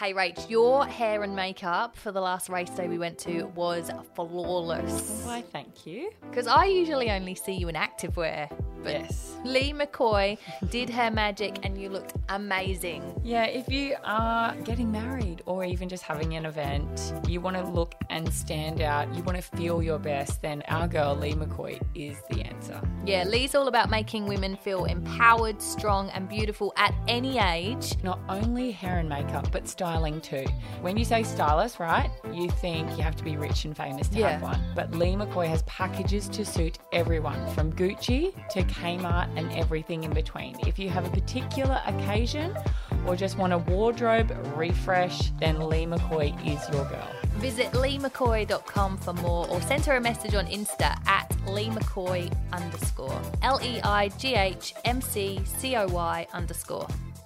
Hey, Rach, your hair and makeup for the last race day we went to was flawless. Why, thank you. Because I usually only see you in activewear. But Yes. Lee McCoy did her magic and you looked amazing. Yeah, if you are getting married or even just having an event, you want to look and stand out, you want to feel your best, then our girl Lee McCoy is the answer. Yeah, Lee's all about making women feel empowered, strong and beautiful at any age. Not only hair and makeup, but styling too. When you say stylist, right, you think you have to be rich and famous to have one. But Lee McCoy has packages to suit everyone, from Gucci to Kmart and everything in between. If you have a particular occasion or just want a wardrobe refresh, then Lee McCoy is your girl. Visit leemccoy.com for more or send her a message on Insta at leemccoy_. LEIGHMCCOY_.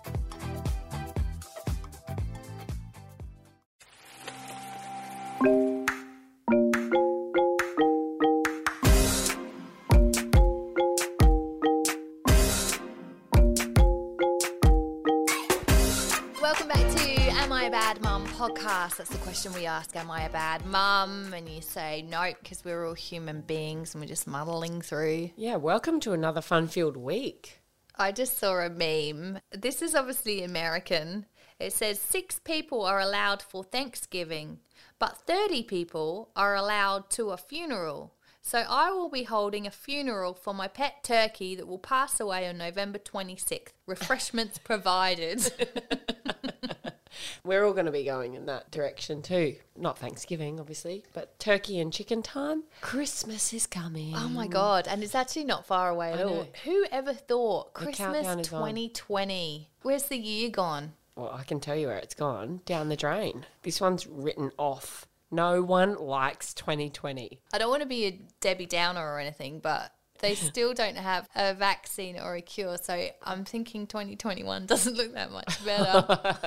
Welcome back to Am I a Bad Mum podcast. That's the question we ask, am I a bad mum? And you say no, because we're all human beings and we're just muddling through. Yeah, welcome to another fun-filled week. I just saw a meme. This is obviously American. It says 6 people are allowed for Thanksgiving, but 30 people are allowed to a funeral. So I will be holding a funeral for my pet turkey that will pass away on November 26th. Refreshments provided. We're all going to be going in that direction too. Not Thanksgiving, obviously, but turkey and chicken time. Christmas is coming. Oh my God. And it's actually not far away at all. Who ever thought countdown Christmas is on. 2020? Where's the year gone? Well, I can tell you where it's gone. Down the drain. This one's written off. No one likes 2020. I don't want to be a Debbie Downer or anything, but they still don't have a vaccine or a cure. So I'm thinking 2021 doesn't look that much better.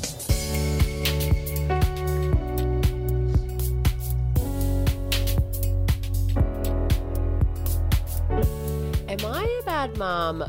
Am I a bad mum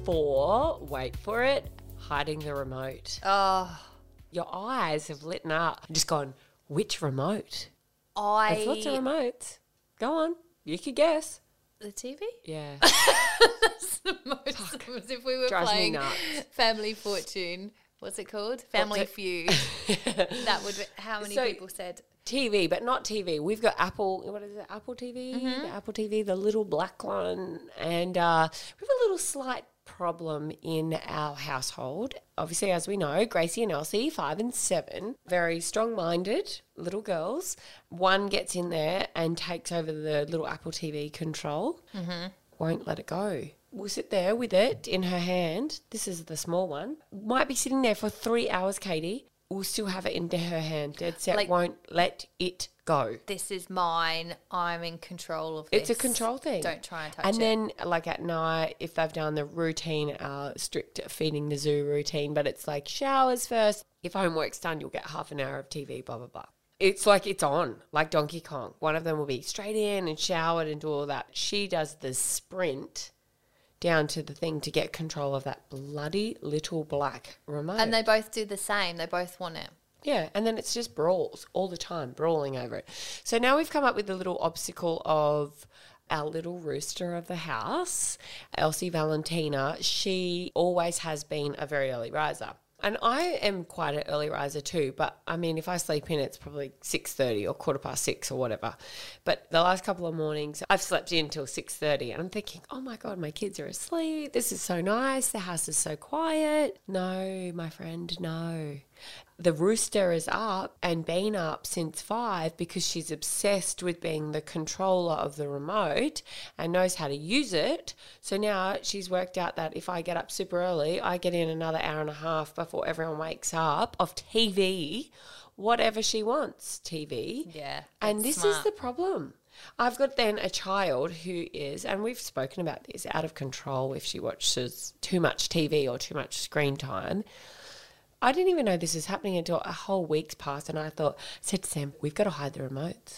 for, wait for it, hiding the remote? Oh, Your eyes have lit up. I've just gone, which remote? I... There's lots of remotes. Go on. You could guess. The TV? Yeah. That's the most... As if we were Drives me playing nuts. Family Fortune. What's it called? Family Feud. That would be... How many So- people said... TV, but not TV. We've got Apple, what is it, Apple TV? The Apple TV, the little black one. And we have a little slight problem in our household. Obviously, as we know, Gracie and Elsie, 5 and 7, very strong-minded little girls. One gets in there and takes over the little Apple TV control. Won't let it go. We'll sit there with it in her hand. This is the small one. Might be sitting there for 3 hours, Katie. We'll still have it into her hand. Dead set, Like- won't let it go. This is mine. I'm in control of this. It's a control thing. Don't try and touch And it. then, like at night, if they've done the routine, strict feeding the zoo routine, but it's like showers first. If homework's done, you'll get half an hour of TV, blah, blah, blah. It's like it's on, like Donkey Kong. One of them will be straight in and showered and do all that. She does the sprint down to the thing to get control of that bloody little black remote. And they both do the same. They both want it. Yeah, and then it's just brawls all the time, brawling over it. So now we've come up with the little obstacle of our little rooster of the house, Elsie Valentina. She always has been a very early riser. And I am quite an early riser too, but I mean, if I sleep in, it's probably 6:30 or 6:15 or whatever. But the last couple of mornings, I've slept in till 6:30 and I'm thinking, oh my God, my kids are asleep. This is so nice. The house is so quiet. No, my friend, no. The rooster is up and been up since 5 because she's obsessed with being the controller of the remote and knows how to use it. So now she's worked out that if I get up super early, I get in another hour and a half before everyone wakes up of TV, whatever she wants, TV. Yeah. And that's this is smart. the problem. I've got then a child who is, and we've spoken about this, out of control if she watches too much TV or too much screen time. I didn't even know this was happening until a whole week's passed, and I said to Sam, we've got to hide the remotes.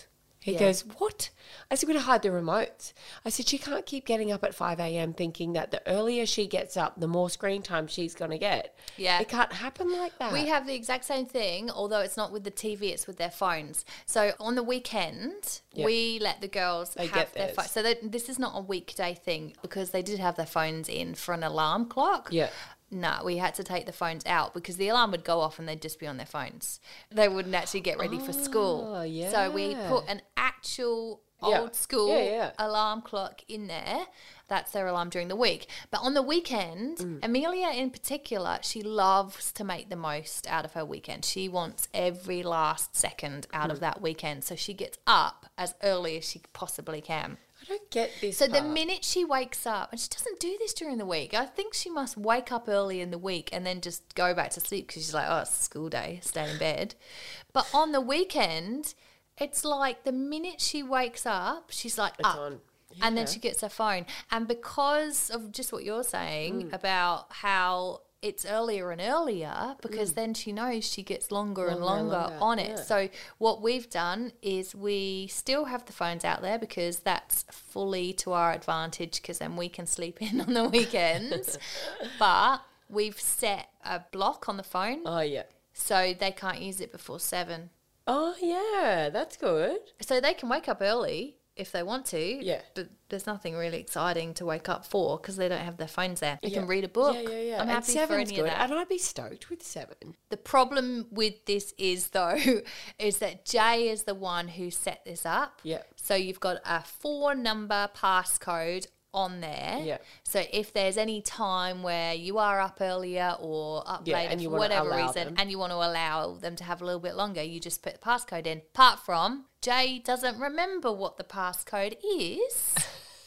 He goes, what? I said, we're going to hide the remotes. I said, she can't keep getting up at 5 a.m. thinking that the earlier she gets up, the more screen time she's going to get. Yeah. It can't happen like that. We have the exact same thing, although it's not with the TV, it's with their phones. So on the weekend, we let the girls have their phones. So this is not a weekday thing because they did have their phones in for an alarm clock. Yeah. No, we had to take the phones out because the alarm would go off and they'd just be on their phones. They wouldn't actually get ready for school. Yeah. So we put an actual old school alarm clock in there. That's their alarm during the week. But on the weekend, Amelia in particular, she loves to make the most out of her weekend. She wants every last second out of that weekend. So she gets up as early as she possibly can. I don't get this So the minute she wakes up, and she doesn't do this during the week, I think she must wake up early in the week and then just go back to sleep because she's like, oh, it's a school day, stay in bed. But on the weekend, it's like the minute she wakes up, she's like It's up. on. And then she gets her phone. And because of just what you're saying about how it's earlier and earlier, because then she knows she gets longer and longer on it. So what we've done is we still have the phones out there because that's fully to our advantage because then we can sleep in on the weekends. But we've set a block on the phone. Oh, yeah. So they can't use it before 7. Oh, yeah. That's good. So they can wake up early if they want to. Yeah. But there's nothing really exciting to wake up for because they don't have their phones there. You can read a book. Yeah. I'm happy and for 7's any good. of that. And I'd be stoked with 7. The problem with this is, though, is that Jay is the one who set this up. Yeah. So you've got a 4-number passcode on there. Yeah. So if there's any time where you are up earlier or up Yeah, later and you for wanna whatever allow reason them. and you want to allow them to have a little bit longer, you just put the passcode in. Apart from Jay doesn't remember what the passcode is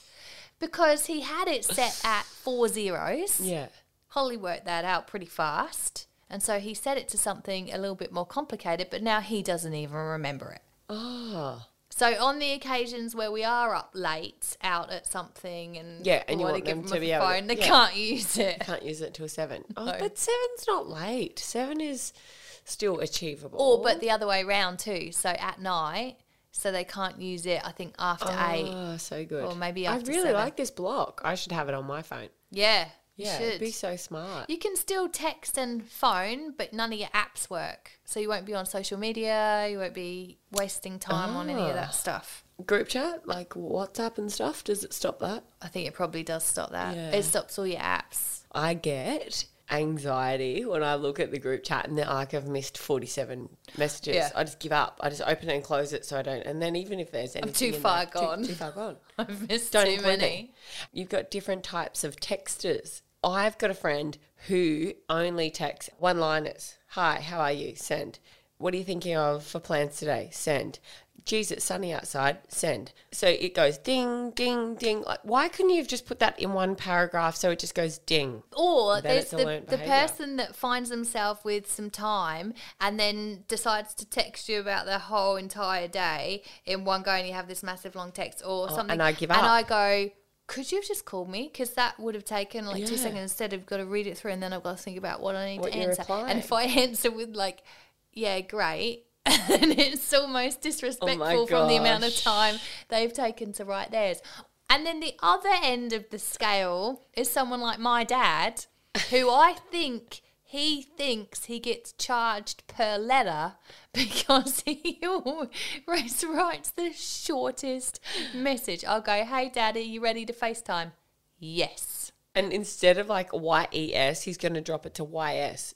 because he had it set at 4 zeros. Yeah. Holly worked that out pretty fast. And so he set it to something a little bit more complicated, but now he doesn't even remember it. Oh. So on the occasions where we are up late out at something and Yeah, and you wanna want give them them to a be able to- phone, they yeah. can't use it. Can't use it till 7. Oh, No. but 7's not late. 7 is still achievable. Or but the other way around too. So at night, so they can't use it, I think, after 8. Oh, so good. Or maybe I after really 7. like this block. I should have it on my phone. Yeah, you Yeah, should. it'd be so smart. You can still text and phone, but none of your apps work. So you won't be on social media, you won't be wasting time on any of that stuff. Group chat, like WhatsApp and stuff, does it stop that? I think it probably does stop that. Yeah. It stops all your apps. I get anxiety when I look at the group chat and they're like, I've missed 47 messages. Yeah. I just give up. I just open it and close it so I don't. And then even if there's anything too in far there, gone. Too far gone. I've missed Don't too include many. me. You've got different types of texters. I've got a friend who only texts one-liners. Hi, how are you? Send. What are you thinking of for plans today? Send. Geez, it's sunny outside. Send. So it goes ding, ding, ding. Like, why couldn't you have just put that in one paragraph so it just goes ding? Or Then there's it's a the learnt behaviour. person that finds themselves with some time and then decides to text you about their whole entire day in one go and you have this massive long text or something. and I give And up. I go, could you have just called me? Because that would have taken like 2 Yeah. seconds instead of got to read it through and then I've got to think about what I need What to you're answer. replying. And if I answer with like, yeah, great. And it's almost disrespectful from the amount of gosh. time they've taken to write theirs. And then the other end of the scale is someone like my dad, who I think he thinks he gets charged per letter because he always writes the shortest message. I'll go, hey, Dad, are you ready to FaceTime? Yes. And instead of like YES, he's going to drop it to YS.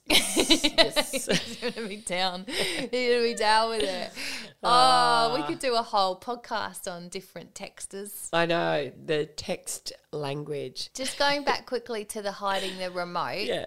Yes. He's going to be down. He's going to be down with it. Oh, we could do a whole podcast on different texters. I know, the text language. Just going back quickly to the hiding the remote. Yeah.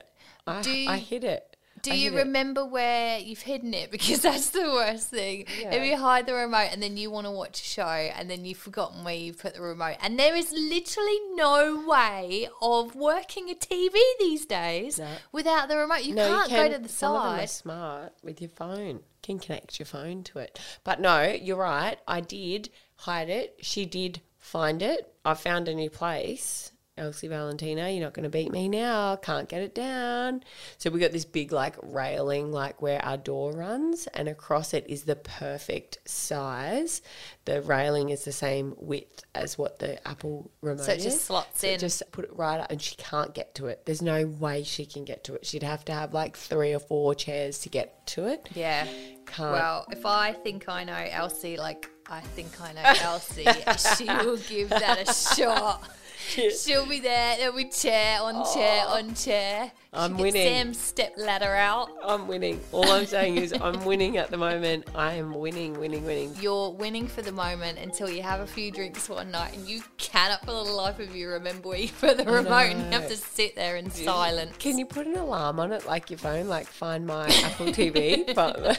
I hit it. Do I you hit it. remember where you've hidden it? Because that's the worst thing. Yeah. If you hide the remote and then you want to watch a show and then you've forgotten where you've put the remote. And there is literally no way of working a TV these days No. without the remote. You No, can't you go can. to the Some of them are side. smart with your phone. You can connect your phone to it. But no, you're right. I did hide it. She did find it. I found a new place. Elsie Valentina, you're not going to beat me now. Can't get it down. So we got this big like railing like where our door runs, and across it is the perfect size. The railing is the same width as what the Apple remote is. So it just slots in. Just put it right up, and she can't get to it. There's no way she can get to it. She'd have to have like 3 or 4 chairs to get to it. Yeah. Can't. Well, if I think I know Elsie, like I think I know Elsie, she will give that a shot. She'll be there. There'll be chair on chair on chair. I'm winning. Sam's step ladder out. I'm winning. All I'm saying is I'm winning at the moment. I am winning. You're winning for the moment until you have a few drinks one night and you cannot for the life of you remember where you put the remote and you have to sit there in silence. Can you put an alarm on it like your phone, like Find My Apple TV? But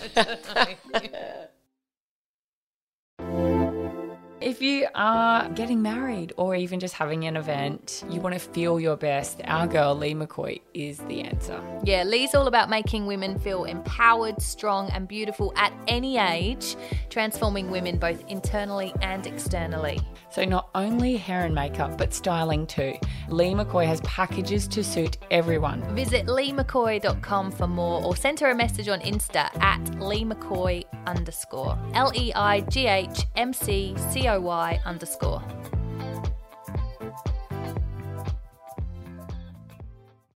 If you are getting married or even just having an event, you want to feel your best, our girl Lee McCoy is the answer. Yeah, Lee's all about making women feel empowered, strong and beautiful at any age, transforming women both internally and externally. So not only hair and makeup, but styling too. Lee McCoy has packages to suit everyone. Visit leemccoy.com for more or send her a message on Insta at leemccoy_. LEIGHMCCOY_.